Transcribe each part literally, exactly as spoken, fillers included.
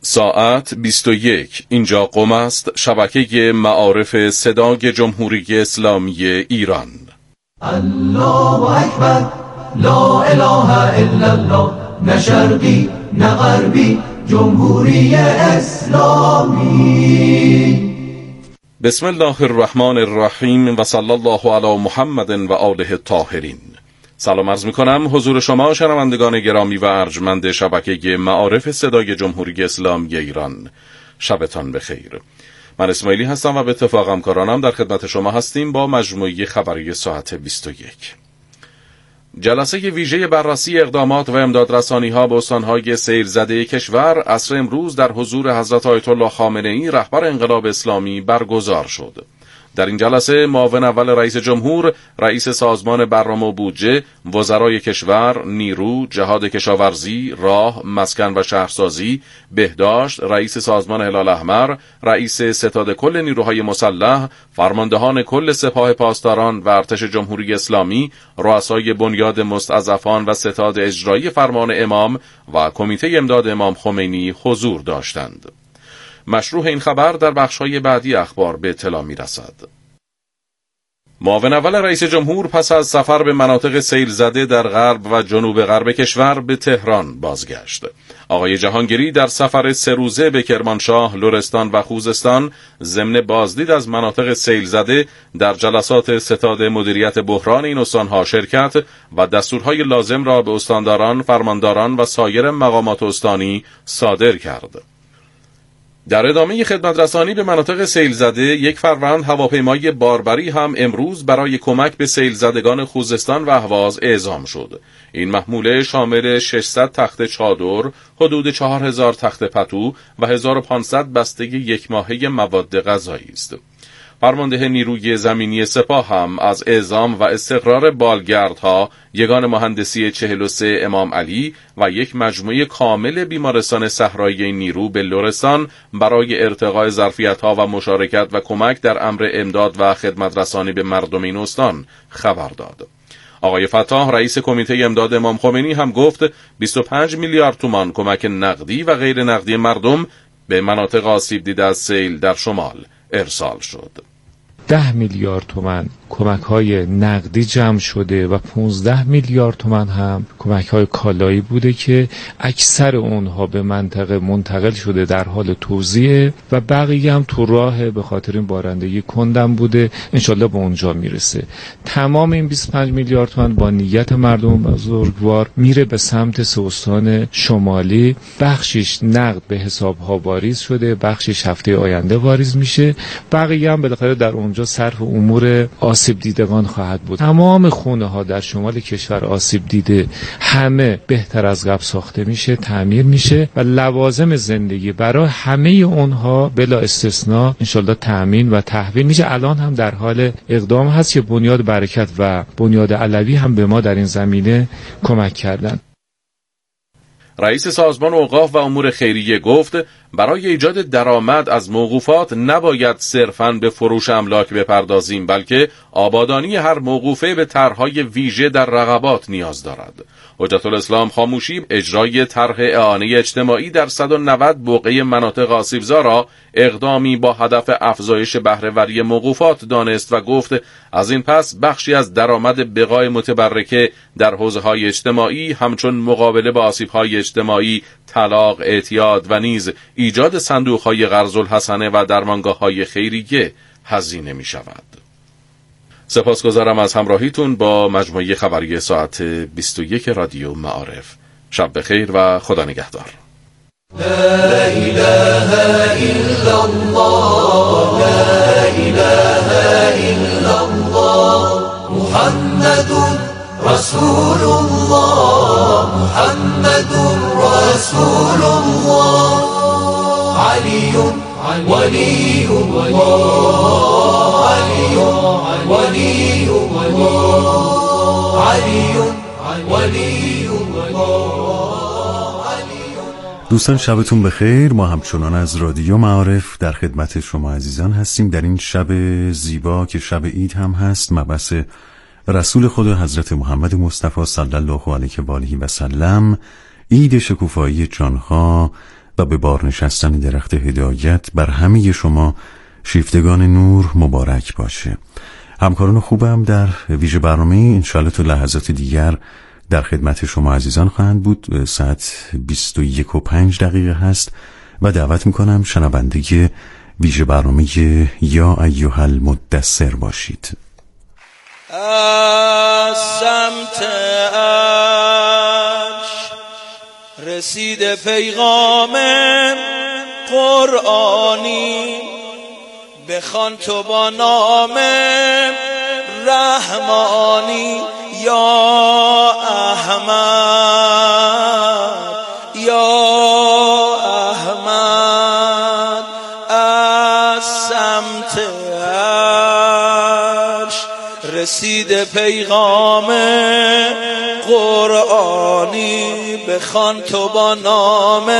ساعت بیست و یک. اینجا قم است، شبکه معارف صدای جمهوری اسلامی ایران. الله اکبر، لا اله الا الله، نه شرقی نه غربی، جمهوری اسلامی. بسم الله الرحمن الرحیم و صلی الله علی محمد و آله الطاهرین. سلام عرض می‌کنم حضور شما شنوندگان گرامی و ارجمند شبکه معارف صدای جمهوری اسلامی ایران. شبتان بخیر. من اسماعیلی هستم و به اتفاق همکارانم در خدمت شما هستیم با مجموعه خبری ساعت بیست و یک. جلسه ویژه بررسی اقدامات و امدادرسانی‌ها به استان‌های سیل‌زده کشور عصر امروز در حضور حضرت آیت الله خامنه‌ای رهبر انقلاب اسلامی برگزار شد. در این جلسه معاون اول رئیس جمهور، رئیس سازمان برنامه و بودجه، وزرای کشور، نیرو، جهاد کشاورزی، راه، مسکن و شهرسازی، بهداشت، رئیس سازمان هلال احمر، رئیس ستاد کل نیروهای مسلح، فرماندهان کل سپاه پاسداران و ارتش جمهوری اسلامی، رؤسای بنیاد مستضعفان و ستاد اجرایی فرمان امام و کمیته امداد امام خمینی حضور داشتند. مشروح این خبر در بخش‌های بعدی اخبار به اطلاع می‌رسد. معاون اول رئیس جمهور پس از سفر به مناطق سیل زده در غرب و جنوب غرب کشور به تهران بازگشت. آقای جهانگیری در سفر سه روزه به کرمانشاه، لرستان و خوزستان ضمن بازدید از مناطق سیل زده در جلسات ستاد مدیریت بحران این استانها شرکت و دستورهای لازم را به استانداران، فرمانداران و سایر مقامات استانی صادر کرد. در ادامه خدمت رسانی به مناطق سیل زده، یک فروند هواپیمای باربری هم امروز برای کمک به سیل زدگان خوزستان و اهواز اعزام شد. این محموله شامل ششصد تخت چادر، حدود چهار هزار تخت پتو و هزار و پانصد بسته یک ماهه مواد غذایی است. فرمانده نیروی زمینی سپاه هم از اعزام و استقرار بالگردها، یگان مهندسی چهل و سه امام علی و یک مجموعه کامل بیمارستان صحرایی نیرو به لرستان برای ارتقاء ظرفیت‌ها و مشارکت و کمک در امر امداد و خدمت رسانی به مردم این استان خبر داد. آقای فتاح رئیس کمیته امداد امام خمینی هم گفت بیست و پنج میلیارد تومان کمک نقدی و غیر نقدی مردم به مناطق آسیب دیده از سیل در شمال ارسال شد. ده میلیارد تومان کمک های نقدی جمع شده و پانزده میلیارد تومان هم کمک های کالایی بوده که اکثر اونها به منطقه منتقل شده در حال توزیع و بقیه هم تو راه به خاطر این بارندگی کندم بوده، انشالله به اونجا میرسه. تمام این بیست و پنج میلیارد تومان با نیت مردم بزرگوار میره به سمت سه استان شمالی. بخشش نقد به حساب ها واریز شده، بخشش هفته آینده واریز میشه، بقیه هم بالاخره در اونجا صرف امور آسیب دیدگان خواهد بود. تمام خونه ها در شمال کشور آسیب دیده همه بهتر از قبل ساخته میشه، تعمیر میشه و لوازم زندگی برای همه اونها بلا استثناء انشالله تأمین و تحویل میشه. الان هم در حال اقدام هست که بنیاد برکت و بنیاد علوی هم به ما در این زمینه کمک کردن. رئیس سازمان اوقاف و امور خیریه گفت برای ایجاد درآمد از موقوفات نباید صرفاً به فروش املاک بپردازیم، بلکه آبادانی هر موقوفه به طرح‌های ویژه در رقبات نیاز دارد. حجت الاسلام خاموشی اجرای طرح اعانه اجتماعی در صد و نود بقعه مناطق آسیبزا را اقدامی با هدف افزایش بهره‌وری موقوفات دانست و گفت از این پس بخشی از درآمد بقای متبرکه در حوزه‌های اجتماعی همچون مقابله با آسیب‌های اجتماعی، طلاق، اعتیاد و نیز ایجاد صندوق‌های قرض الحسنه و درمانگاه‌های خیریه هزینه می‌شود. سپاسگزارم از همراهیتون با مجموعه خبری ساعت بیست و یک رادیو معارف. شب بخیر و خدا نگهدار. لا اله الا الله، لا اله الا الله، محمد رسول الله، محمد رسول الله، علی ولی الله، علی ولی الله، علی ولی الله. دوستان شبتون بخیر. ما همچنان از رادیو معارف در خدمت شما عزیزان هستیم در این شب زیبا که شب عید هم هست، مبعث رسول خدا حضرت محمد مصطفی صلی الله علیه و آله و سلم، عید شکوفایی جانها و به بار نشستن درخت هدایت بر همه شما شیفتگان نور مبارک باشه. همکاران خوبم در ویژه برنامه انشالله تو لحظات دیگر در خدمت شما عزیزان خواهند بود. ساعت بیست و یک و پنج دقیقه هست و دعوت میکنم شنونده ویژه برنامه یا ایها المدثر باشید. از سمت عرش رسید پیغام قرآنی، بخوان تو با نام رحمانی. یا احمد یا احمد از سمت عرش رسید پیغام قرآنی، بخوان تو با نام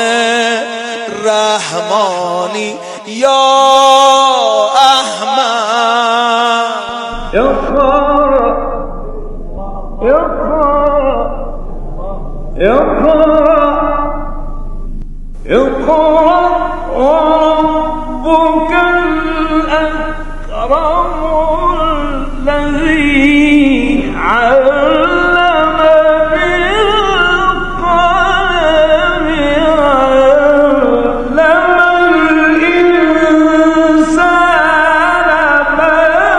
رحمانی. یا احمد اقرأ اقرأ اقرأ اقرأ ربك الأكرم الذي علم بالقلم علم الإنسان ما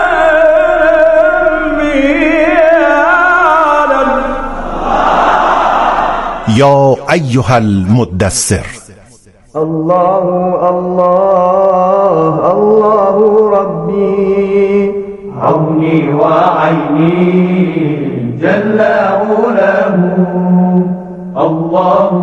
لم يعلم. یا ایها المدثر. الله الله الله ربي عوني وعيني جل علاه. الله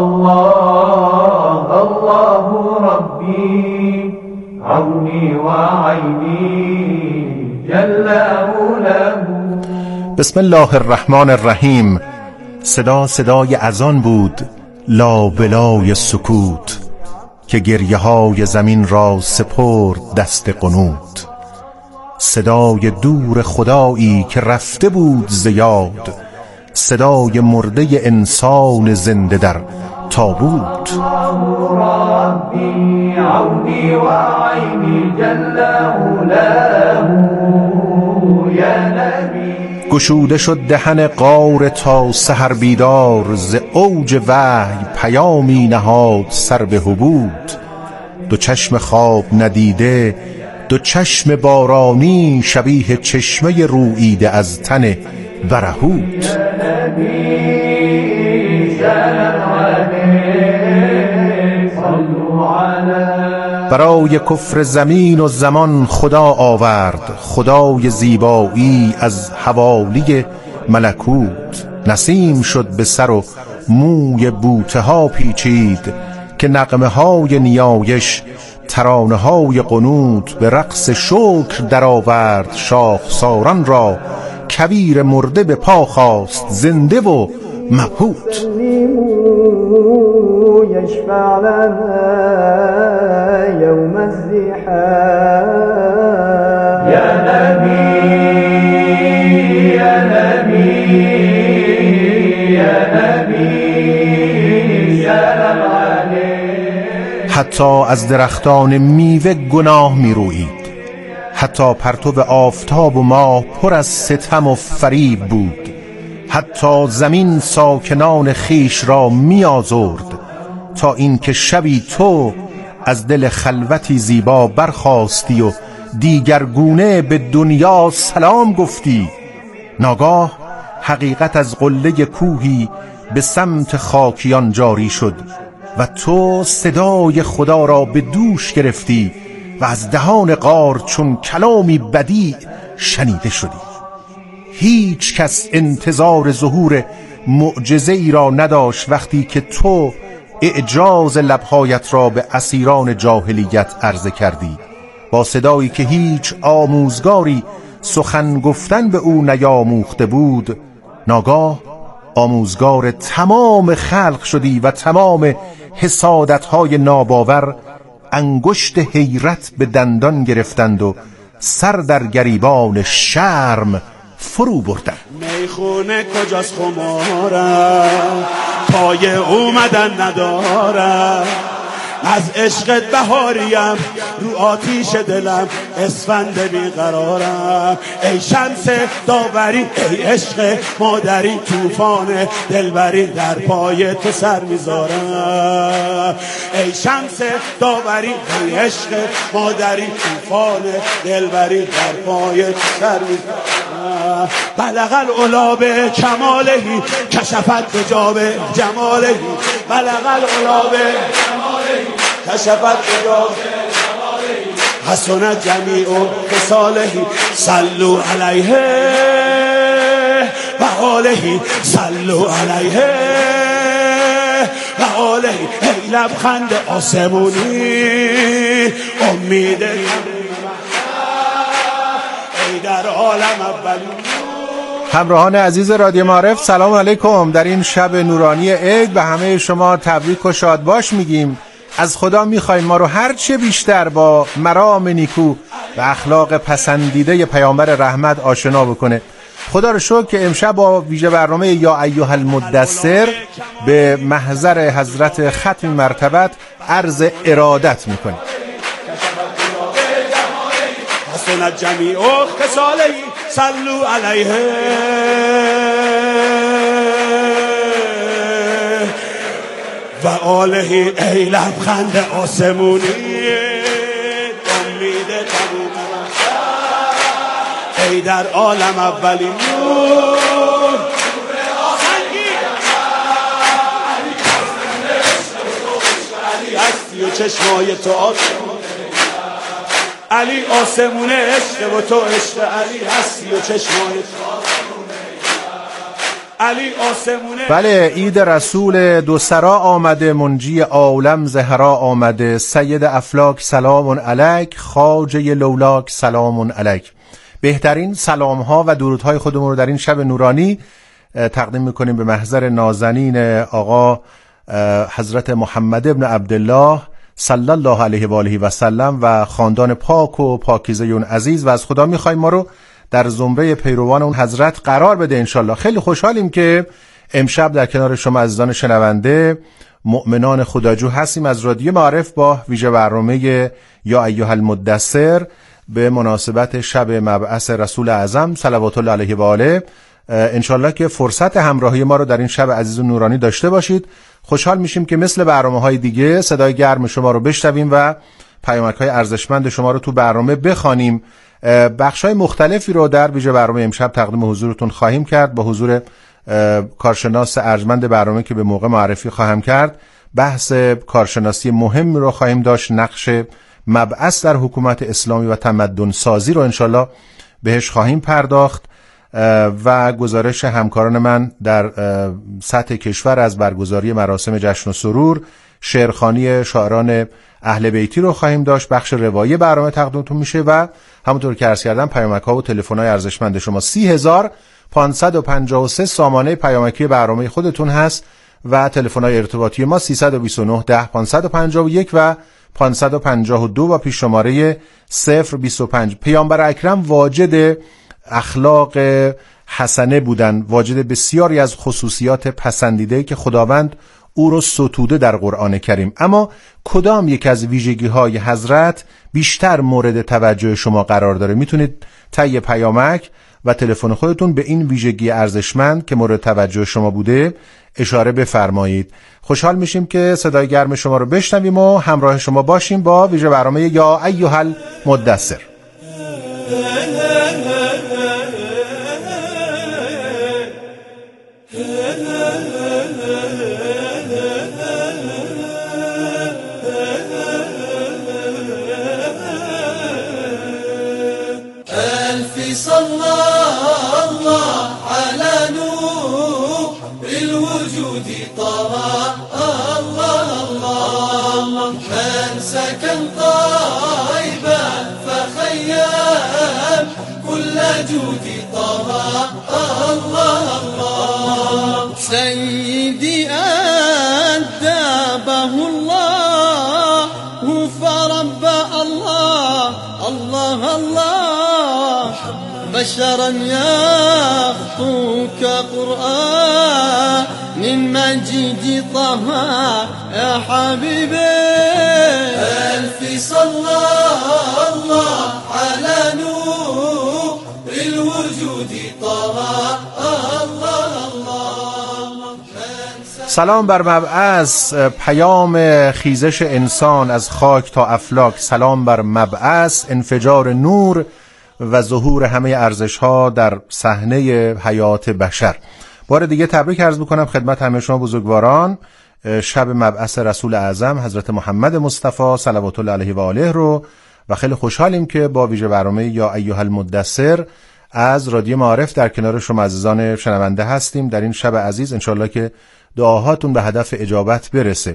الله الله ربي عوني وعيني جل علاه. بسم الله الرحمن الرحیم. صدا صدای اذان بود، لا بلای سکوت، که گریه های زمین را سپرد دست قنوت. صدای دور خدایی که رفته بود ز یاد، صدای مرده انسان زنده در تابوت. ربي عوني وعيني جل علاه. يا نبي گشوده شد دهن غار تا سحر بیدار، ز اوج وحی پیامی نهاد سر به حبوط. دو چشم خواب ندیده، دو چشم بارانی، شبیه چشمه روییده از تن برهوت. برای کفر زمین و زمان خدا آورد، خدای زیبایی از حوالی ملکوت. نسیم شد به سر و موی بوته ها پیچید، که نغمه های نیایش ترانه های قنوت. به رقص شکر در آورد شاخساران را، کویر مرده به پا خواست زنده و مبهوت. يشفع لنا يوم الزحام. يا نبي يا نبي يا نبي سلام عليك. حتی از درختان میوه گناه می رویید، حتی پرتو آفتاب و ماه پر از ستم و فریب بود. حتی زمین ساکنان خیش را می آزرد، تا اینکه شبی تو از دل خلوتی زیبا برخاستی و دیگرگونه به دنیا سلام گفتی. ناگاه حقیقت از قله کوهی به سمت خاکیان جاری شد و تو صدای خدا را به دوش گرفتی و از دهان غار چون کلامی بدیع شنیده شدی. هیچ کس انتظار ظهور معجزه ای را نداشت وقتی که تو اعجاز لبهایت را به اسیران جاهلیت عرضه کردی، با صدایی که هیچ آموزگاری سخن گفتن به او نیاموخته بود. ناگاه آموزگار تمام خلق شدی و تمام حسادتهای ناباور انگشت حیرت به دندان گرفتند و سر در گریبان شرم فرو بردند. میخونه کجاست خمارم، پای اومدن ندارم، از عشقت بهاریم، رو آتیش دلم اسفند بیقرارم. ای شمس داوری، ای عشق مادری، طوفان دلبری در پای تو سر میذارم. ای شمس داوری، ای عشق مادری، طوفان دلبری در پای تو سر میذارم. بلغ العلا به کمالهی، کشفت حجاب جمالهی. بلغ العلا به کمالهی، کشفت حجاب جمالهی. حسنت جمیع خصالهی، صلوا علیه و آله، صلوا علیه و آله. ای لبخند آسمونی، امید ای در عالم اولی. همراهان عزیز رادیو معارف سلام علیکم. در این شب نورانی عید به همه شما تبریک و شادباش میگیم. از خدا میخوایم ما رو هر چه بیشتر با مرام نیکو و اخلاق پسندیده پیامبر رحمت آشنا بکنه. خدا رو شکر که امشب با ویژه برنامه یا ایها المدثر به محضر حضرت ختم مرتبت عرض ارادت میکنیم. حسنت جمیع خصالهی، صلوا علیه و آله. ای لبخند آسمونی، امید تموم ای در عالم اولی نور. علی هستی و چشمای تو آسمون، علی آسمونه عشق و تو عشق. علی هستی و چشمای تو علی آسمونه. بله، عید رسول دو سرا آمده، منجی عالم زهرا آمده. سید افلاک سلام علیک، خواجه لولاک سلام علیک. بهترین سلام ها و درود های خودمون رو در این شب نورانی تقدیم میکنیم به محضر نازنین آقا حضرت محمد ابن عبدالله صلی الله علیه و آله و سلم و خاندان پاک و پاکیزه اون عزیز، و از خدا میخوایم ما رو در زمره پیروان اون حضرت قرار بده انشالله. خیلی خوشحالیم که امشب در کنار شما عزیزان شنونده مؤمنان خداجو هستیم از رادیو معارف با ویژه برنامه یا ایها المدثر به مناسبت شب مبعث رسول اعظم صلوات الله علیه و آله. انشالله که فرصت همراهی ما رو در این شب عزیز و نورانی داشته باشید. خوشحال میشیم که مثل برنامه‌های دیگه صدای گرم شما رو بشنویم و پیامک‌های ارزشمند شما رو تو برنامه بخوانیم. بخش‌های مختلفی رو در ویژه برنامه امشب تقدیم حضورتون خواهیم کرد با حضور کارشناس ارجمند برنامه که به موقع معرفی خواهم کرد. بحث کارشناسی مهم رو خواهیم داشت، نقش مبعث در حکومت اسلامی و تمدن سازی رو انشالله بهش خواهیم پرداخت و گزارش همکاران من در سطح کشور از برگزاری مراسم جشن و سرور، شعرخوانی شاعران اهل بیتی رو خواهیم داشت. بخش روایی برنامه تقدیمتون میشه و همونطور که عرض کردم پیامک‌ها و تلفن‌های ارزشمند شما سی هزار پانصد و پنجاه و سه سامانه پیامکی برنامه خودتون هست و تلفن‌های ارتباطی ما سیصد و بیست و نه ده پانصد و پنجاه و یک و پانصد و پنجاه و دو و پیش شماره صفر بیست و پنج. پیامبر اکرم واجد اخلاق حسنه بودن، واجد بسیاری از خصوصیات پسندیده که خداوند او رو ستوده در قرآن کریم. اما کدام یک از ویژگی های حضرت بیشتر مورد توجه شما قرار داره؟ میتونید طی پیامک و تلفن خودتون به این ویژگی ارزشمند که مورد توجه شما بوده اشاره بفرمایید. خوشحال میشیم که صدای گرم شما رو بشنویم و همراه شما باشیم با ویژه برنامه یا ایها المدثر. جودي طه الله الله سيدي أدبه الله فرب الله الله الله بشرا يخطوك قرآن المجيد طه يا حبيبي ألف صلى الله على نور الوجود طه الله الله. سلام بر مبعث، پیام خیزش انسان از خاک تا افلاک. سلام بر مبعث، انفجار نور و ظهور همه ارزش‌ها در صحنه حیات بشر. بار دیگه تبریک عرض می‌کنم خدمت همه شما بزرگواران. شب مبعث رسول اعظم حضرت محمد مصطفی صلوات الله علیه و آله رو و خیلی خوشحالیم که با ویژه برنامه یا ایها المدثر از رادیو معارف در کنار شما عزیزان شنونده هستیم. در این شب عزیز انشالله که دعاهاتون به هدف اجابت برسه.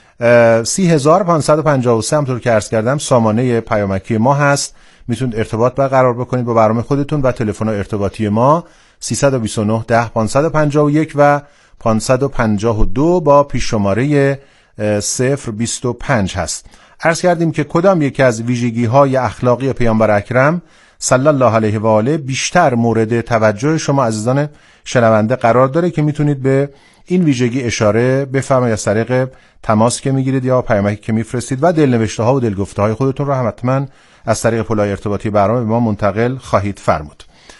سی هزار و پانصد و پنجاه و سه همطور که عرض کردم سامانه پیامکی ما هست. میتونید ارتباط برقرار بکنید با برنامه خودتون و تلفن ارتباطی ما سیصد و بیست و نه ده پانصد و پنجاه و یک و پانصد و پنجاه و دو با پیش شماره صفر بیست و پنج هست. عرض کردیم که کدام یکی از ویژگی های اخلاقی پیامبر اکرم صلی الله علیه و آله بیشتر مورد توجه شما عزیزان شنونده قرار داره که میتونید به این ویژگی اشاره بفرمایید از طریق تماس که میگیرید یا پیامکی که میفرستید و دلنوشته ها و دلگفته های خودتون رو هم حتما از طریق پلای ارتباطی برنامه به ما منتقل خواهید فرمود.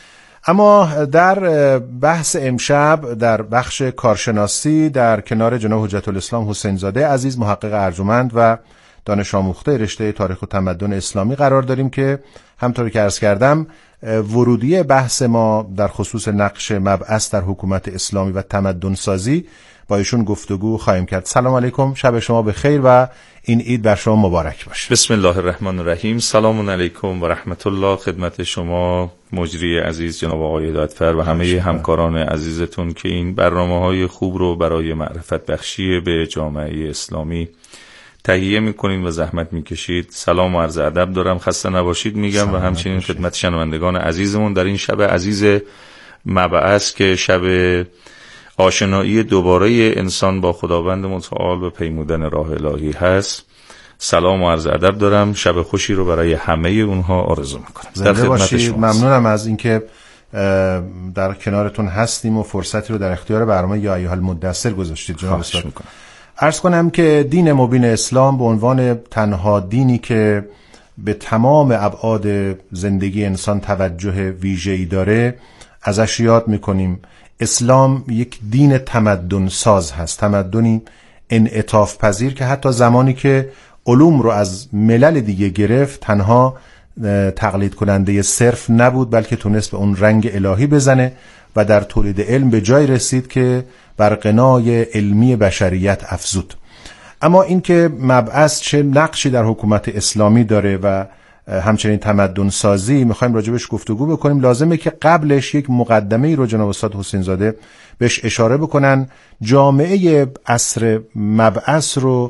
اما در بحث امشب در بخش کارشناسی در کنار جناب حجت الاسلام حسین زاده عزیز محقق ارجمند و دانش آموخته رشته تاریخ و تمدن اسلامی قرار داریم که همطور که عرض کردم ورودی بحث ما در خصوص نقش مبعث در حکومت اسلامی و تمدن سازی با ایشون گفتگو خواهیم کرد. سلام علیکم، شب شما بخیر و این عید بر شما مبارک باشه. بسم الله الرحمن الرحیم. سلام علیکم و رحمت الله خدمت شما مجری عزیز جناب آقای هدایتفر و همه همکاران عزیزتون که این برنامه‌های خوب رو برای معرفت بخشی به جامعه اسلامی تهیه میکنید و زحمت میکشید. سلام و عرض ادب دارم، خسته نباشید میگم و همچنین خدمت شنوندگان عزیزمون در این شب عزیز مبعث که شب آشنایی دوباره انسان با خداوند متعال و پیمودن راه الهی هست. سلام و عرض ادب دارم، شب خوشی رو برای همه اونها آرزو میکنم. در خدمت شما. ممنونم از اینکه در کنارتون هستیم و فرصتی رو در اختیار برنامه یا ایها المدثر گذاشتید جناب استاد. عرض کنم که دین مبین اسلام به عنوان تنها دینی که به تمام ابعاد زندگی انسان توجه ویژه‌ای داره ازش یاد میکنیم. اسلام یک دین تمدن ساز هست، تمدنی انعطاف پذیر که حتی زمانی که علوم رو از ملل دیگه گرفت تنها تقلید کننده صرف نبود بلکه تونست به اون رنگ الهی بزنه و در تولید علم به جای رسید که بر غنای علمی بشریت افزود. اما اینکه مبعث چه نقشی در حکومت اسلامی داره و همچنین تمدن سازی میخوایم راجبش گفتگو بکنیم، لازمه که قبلش یک مقدمه ای رو جناب استاد حسین زاده بهش اشاره بکنن. جامعه عصر مبعث رو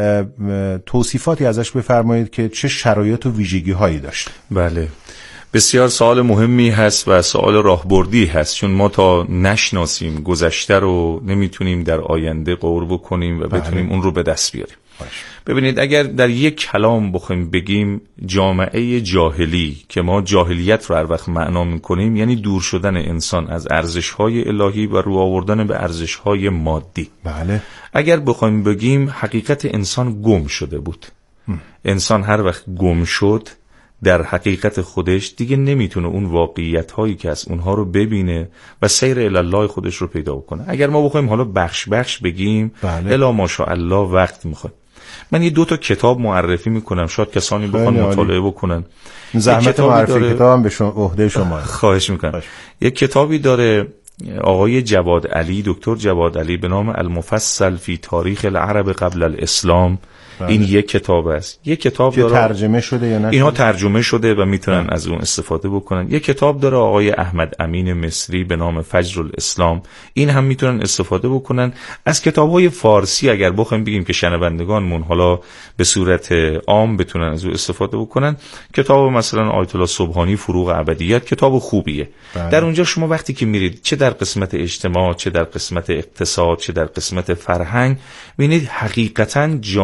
توصیفاتی ازش بفرمایید که چه شرایط و ویژگی هایی داشت. بله، بسیار سوال مهمی هست و سوال راهبردی هست، چون ما تا نشناسیم گذشته رو نمیتونیم در آینده غور بکنیم و بتونیم بله. اون رو به دست بیاریم. باش. ببینید اگر در یک کلام بخوایم بگیم جامعه جاهلی که ما جاهلیت رو هر وقت معنا میکنیم یعنی دور شدن انسان از ارزش‌های الهی و رو آوردن به ارزش‌های مادی. بله. اگر بخوایم بگیم حقیقت انسان گم شده بود. ام. انسان هر وقت گم شد در حقیقت خودش دیگه نمیتونه اون واقعیت هایی که از اونها رو ببینه و سیر الالله خودش رو پیدا کنه. اگر ما بخوایم حالا بخش بخش بگیم بله. الا ماشاءالله وقت میخواد. من یه دو تا کتاب معرفی میکنم، شاید کسانی بخوان مطالعه بکنن. زحمت معرفی کتابم به شما عهده شما. خواهش میکنم. یک کتابی داره آقای جواد علی، دکتر جواد علی، به نام المفصل فی تاریخ العرب قبل الاسلام. بله. این یک کتاب است. یک کتاب که ترجمه شده یا نه؟ اینها ترجمه شده و میتونن بله. از اون استفاده بکنن. یک کتاب داره آقای احمد امین مصری به نام فجر الاسلام، این هم میتونن استفاده بکنن. از کتاب‌های فارسی اگر بخوایم بگیم که شنوندگانمون حالا به صورت عام بتونن از اون استفاده بکنن، کتاب مثلا آیت الله سبحانی فروغ ابدیت کتاب خوبیه. بله. در اونجا شما وقتی که میرید چه در قسمت اجتماع، چه در قسمت اقتصاد، چه در قسمت فرهنگ، ببینید حقیقتاً جامعه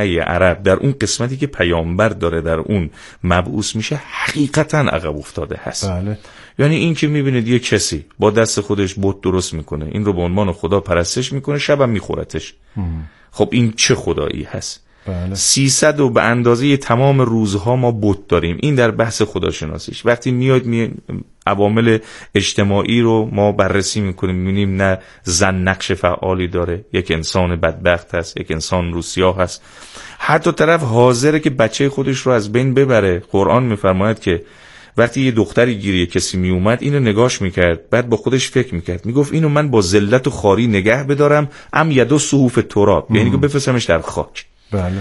جامعه عرب در اون قسمتی که پیامبر داره در اون مبعوث میشه حقیقتا عقب افتاده هست. بله. یعنی این که میبینید یه کسی با دست خودش بت درست میکنه، این رو به عنوان خدا پرستش میکنه، شبم میخورتش. خب این چه خدایی هست؟ بله. سیصد و به اندازه تمام روزها ما بت داریم. این در بحث خداشناسیش. وقتی میاد می عوامل اجتماعی رو ما بررسی میکنیم، میبینیم نه زن نقش فعالی داره، یک انسان بدبخت هست، یک انسان روسیاه هست، حتی طرف حاضره که بچه خودش رو از بین ببره. قرآن میفرماید که وقتی یه دختری گیری کسی می اومد اینو نگاش میکرد، بعد با خودش فکر میکرد، میگفت اینو من با ذلت و خواری نگه بدارم ام یدو صحوف تراب، یعنی که بفرستمش در خاک. بله.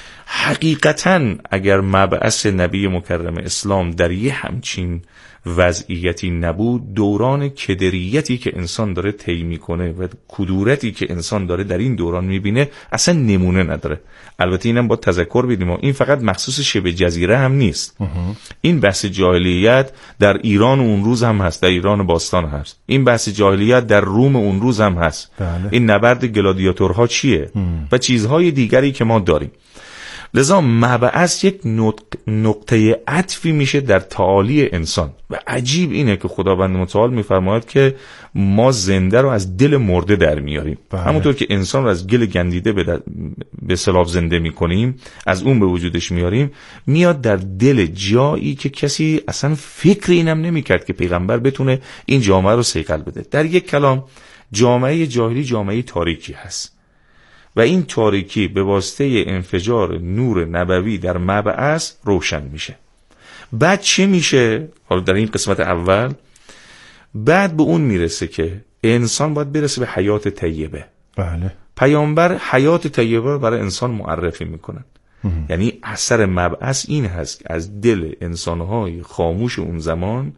حقیقتا اگر مبعث نبی مکرم اسلام در یه همچین وضعیتی نبود، دوران کدریتی که انسان داره طی میکنه و کدورتی که انسان داره در این دوران میبینه اصلا نمونه نداره. البته اینم با تذکر بدیم این فقط مخصوص شبه جزیره هم نیست. این بحث جاهلیت در ایران اون روز هم هست، در ایران باستان هست. این بحث جاهلیت در روم اون روز هم هست. بله. این نبرد گلادیاتورها چیه ام. و چیزهای دیگری که ما داریم. لذا مبعث یک نقطه عطفی میشه در تعالی انسان و عجیب اینه که خداوند متعال میفرماید که ما زنده رو از دل مرده در میاریم. بله. همونطور که انسان رو از گل گندیده به, به سلاف زنده میکنیم، از اون به وجودش میاریم، میاد در دل جایی که کسی اصلا فکر اینم نمیکرد که پیغمبر بتونه این جامعه رو صیقل بده. در یک کلام جامعه جاهلی جامعه تاریکی هست و این تاریکی به واسطه انفجار نور نبوی در مبعث روشن میشه. بعد چه میشه؟ حالا در این قسمت اول بعد به اون میرسه که انسان باید برسه به حیات طیبه. بله. پیامبر حیات طیبه برای انسان معرفی میکنن. یعنی اثر مبعث این هست که از دل انسانهای خاموش اون زمان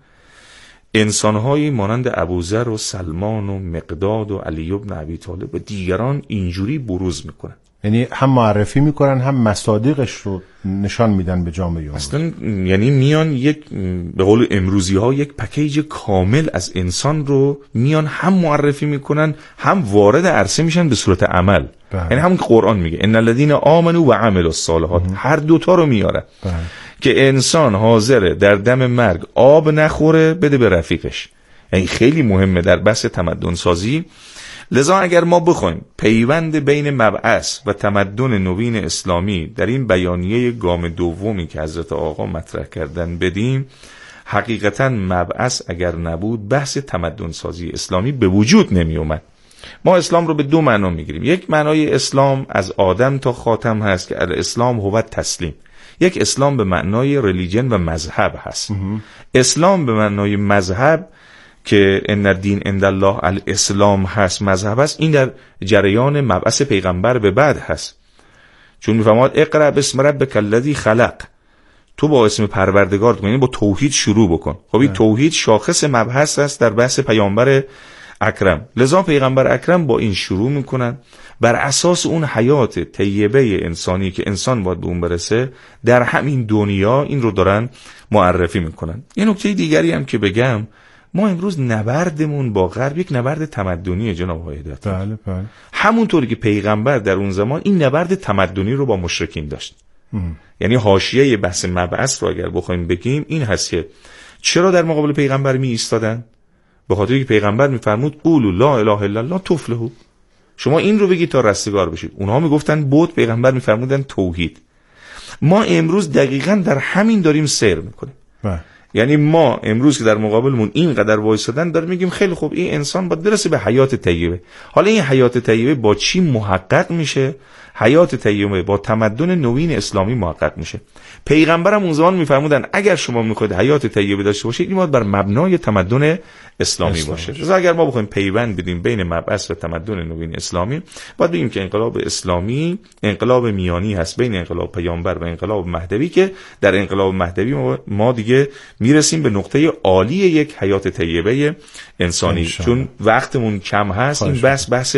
انسانهایی مانند ابوذر و سلمان و مقداد و علی بن ابی طالب و دیگران اینجوری بروز میکنن. یعنی هم معرفی میکنن هم مصادیقش رو نشان میدن به جامعه. اصلا یعنی میان یک به قول امروزی ها یک پکیج کامل از انسان رو میان هم معرفی میکنن هم وارد عرصه میشن به صورت عمل. بله. یعنی همون که قرآن میگه ان الذين آمنوا و عملوا الصالحات، هر دوتا رو میاره. بله. که انسان حاضره در دم مرگ آب نخوره بده به رفیقش. یعنی خیلی مهمه در بحث تمدن سازی. لذا اگر ما بخوایم پیوند بین مبعث و تمدن نوین اسلامی در این بیانیه گام دومی که حضرت آقا مطرح کردن بدیم، حقیقتا مبعث اگر نبود بحث تمدن سازی اسلامی به وجود نمی اومد. ما اسلام رو به دو معنا میگیریم. یک معنای اسلام از آدم تا خاتم هست که الاسلام هو تسلیم. یک اسلام به معنای ریلیجن و مذهب هست. اسلام به معنای مذهب که ان الدین عند الله الاسلام هست، مذهب هست، این در جریان مبعث پیغمبر به بعد هست. چون میفرماد اقرأ باسم ربک الذی خلق، تو با اسم پروردگار، یعنی با توحید شروع بکن. خب این توحید شاخص مبحث است در بحث پیامبر اکرم. لذا پیغمبر اکرم با این شروع میکنن، بر اساس اون حیات طیبه انسانی که انسان باید به اون برسه در همین دنیا این رو دارن معرفی میکنن. یه نکته دیگری هم که بگم، ما امروز نبردمون با غرب یک نبرد تمدنی جناب آقای هدایت. بله بله. همونطوری که پیغمبر در اون زمان این نبرد تمدنی رو با مشرکین داشت. ام. یعنی حاشیه بحث مبعث رو اگر بخوایم بگیم این هست که چرا در مقابل پیغمبر می ایستادن؟ به خاطر که پیغمبر میفرمود قولوا لا اله الا الله تفلحوا، شما این رو بگید تا رستگار بشید. اونها میگفتن بت، پیغمبر میفرمودن توحید. ما امروز دقیقاً در همین داریم سیر میکنیم. بله. یعنی ما امروز که در مقابلمون اینقدر وایسادن داریم میگیم خیلی خوب این انسان باید برسه به حیات طیبه. حالا این حیات طیبه با چی محقق میشه؟ حیات طیبه با تمدن نوین اسلامی محقق میشه. پیغمبرم اون زمان میفرمودن اگر شما میخواید حیات طیبه داشته باشید این باید بر مبنای تمدن اسلامی باشه. پس اگر ما بخوایم پیوند بدیم بین مبعث و تمدن نوین اسلامی، باید بگیم که انقلاب اسلامی انقلاب میانی هست بین انقلاب پیامبر و انقلاب مهدوی، که در انقلاب مهدوی ما دیگه میرسیم به نقطه عالی یک حیات طیبه انسانی. چون وقتمون کم هست، این بحث بحث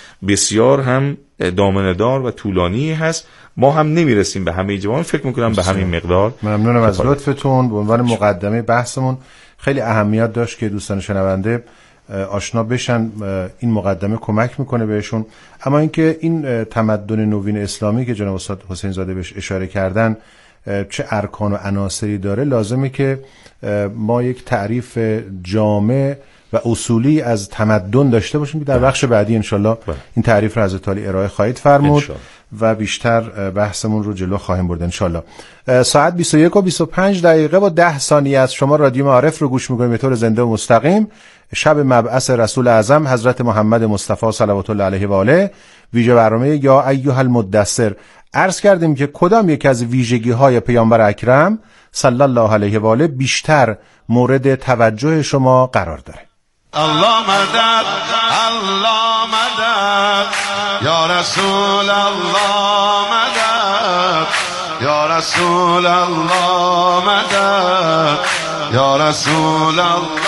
بسیار هم دامنه‌دار و طولانی هست، ما هم نمیرسیم به همه جوان، فکر میکنم به همین مقدار. ممنونم از لطفتون. به عنوان مقدمه بحثمون خیلی اهمیت داشت که دوستان شنونده آشنا بشن. این مقدمه کمک میکنه بهشون. اما اینکه این تمدن نوین اسلامی که جناب استاد حسین زاده بهش اشاره کردن چه ارکان و عناصری داره، لازمه که ما یک تعریف جامع و اصولی از تمدن داشته باشیم که در بخش بعدی انشالله این تعریف را حضرت عالی ارائه خواهید فرمود و بیشتر بحثمون رو جلو خواهیم برد انشالله. ساعت بیست و یک و بیست و پنج دقیقه با ده ثانیه از شما رادیو معارف رو گوش میکنیم به طور زنده و مستقیم. شب مبعث رسول اعظم حضرت محمد مصطفی صلوات الله علیه و آله، ویژه برنامه یا ایها المدثر. عرض کردیم که کدام یک از ویژگی های پیامبر اکرم صلی الله علیه و آله بیشتر مورد توجه شما قرار داره؟ الله مدد، الله مدد، یا رسول الله مدد، یا رسول الله مدد، یا رسول الله.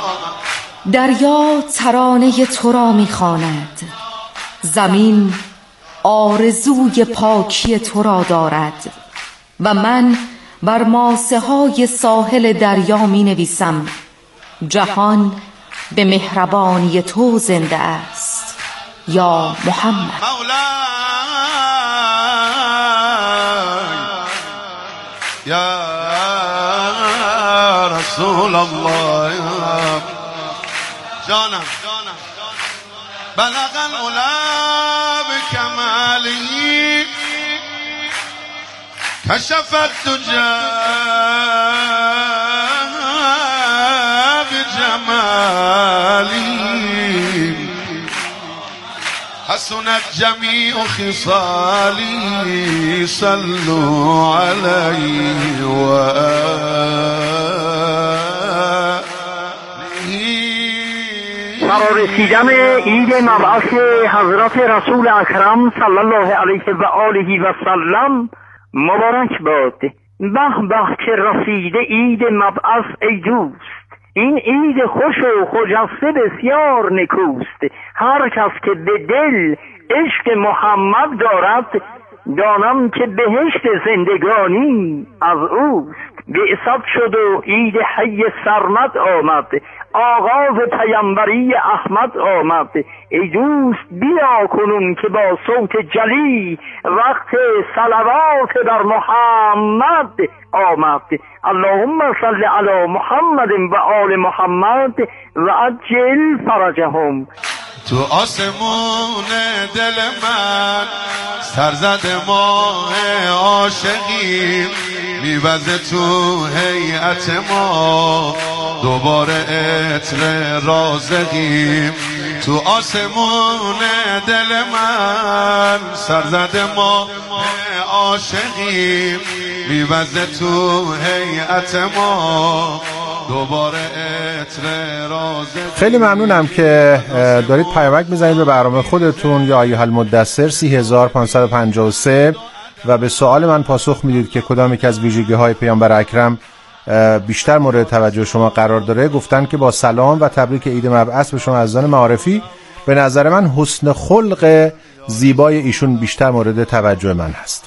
دریا ترانه تو را می‌خواند، زمین آرزوی پاکی تو را دارد و من بر ماسه های ساحل دریا می نویسم جهان به مهربانی تو زنده است یا محمد. یا رسول الله جانم بلغ العلا بکمالی کشف الدجى بجمالی حسنت جمیع خصالی صلوا علیه و برای رسیدن عید مبعث حضرت رسول اکرم صلی الله علیه و آله و سلم مبارک باد. به به که رسیده عید مبعث ای دوست، این عید خوش و خجسته بسیار نکوست. هر کس که به دل عشق محمد دارد دانم که بهشت زندگانی از اوست. بعثت شد و عید حی سرمد آمد، آغاز پیامبری احمد آمد. ای دوست بیا کنون که با صوت جلی وقت صلوات بر محمد آمد. اللهم صل علی محمد و آل محمد و عجل فرجهم. تو آسمون دل من سرزد ماه عاشقیم، میوزه تو هیئت ما دوباره عطر رازقیم. تو آسمون دل من سرزد ماه عاشقیم، میوزه تو هیئت ما دوباره عطر رازقیم. خیلی ممنونم که دارید پیامک میزنید به برنامه خودتون یا ایها المدثر سی هزار و پانصد و پنجاه و سه و به سوال من پاسخ میدید که کدام یک از ویژگی های پیامبر اکرم بیشتر مورد توجه شما قرار داره. گفتن که با سلام و تبریک عید مبعث به شما عزیزان معارفی، به نظر من حسن خلق زیبای ایشون بیشتر مورد توجه من هست.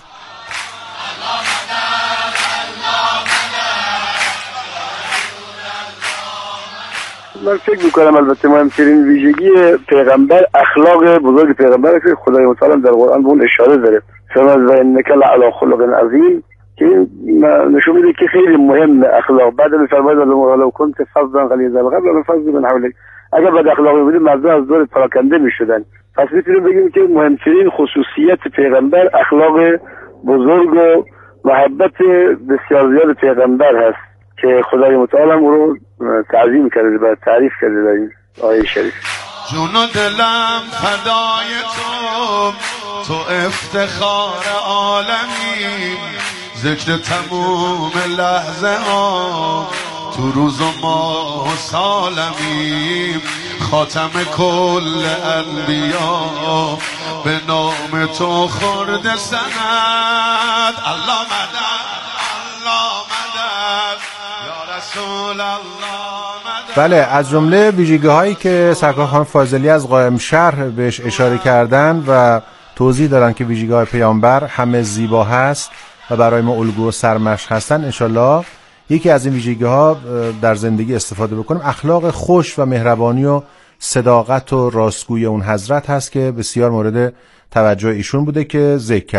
من فکر میکنم البته مهمترین ویژگی پیغمبر اخلاق بزرگ پیغمبر که خدای متعال در قرآن به اون اشاره داره. فرمود و انک لعلی خلق عظیم، که نشون میده که خیلی مهم اخلاق. بعد میفرماید لو كنت فظا غلیظ القلب لانفضوا من حولک، اگر بد اخلاقی بودی مردم از دور پراکنده میشدن. پس میتونیم بگیم که مهمترین خصوصیت پیغمبر اخلاق بزرگ و محبت بسیار زیاد پیغمبر هست که خدای متعال هم رو تعظیم کرده و تعریف کرده در این آیه شریف. جون و دلم فدای تو، تو افتخار عالمی، ذکر تموم لحظه ها تو روز و ماه و سالمی، خاتم کل انبیا به نام تو خورده سند. الله مدد، الله مدد، یا رسول الله مدد. بله، از جمله ویژگی هایی که سرکار خانم فاضلی از قائم شهر بهش اشاره کردن و توضیح دادن که ویژگی های پیامبر همه زیبا هست و برای ما الگو و سرمشق هستن، انشالله یکی از این ویژگی ها در زندگی استفاده بکنیم، اخلاق خوش و مهربانی و صداقت و راستگویی اون حضرت هست که بسیار مورد توجه ایشون بوده که ذکر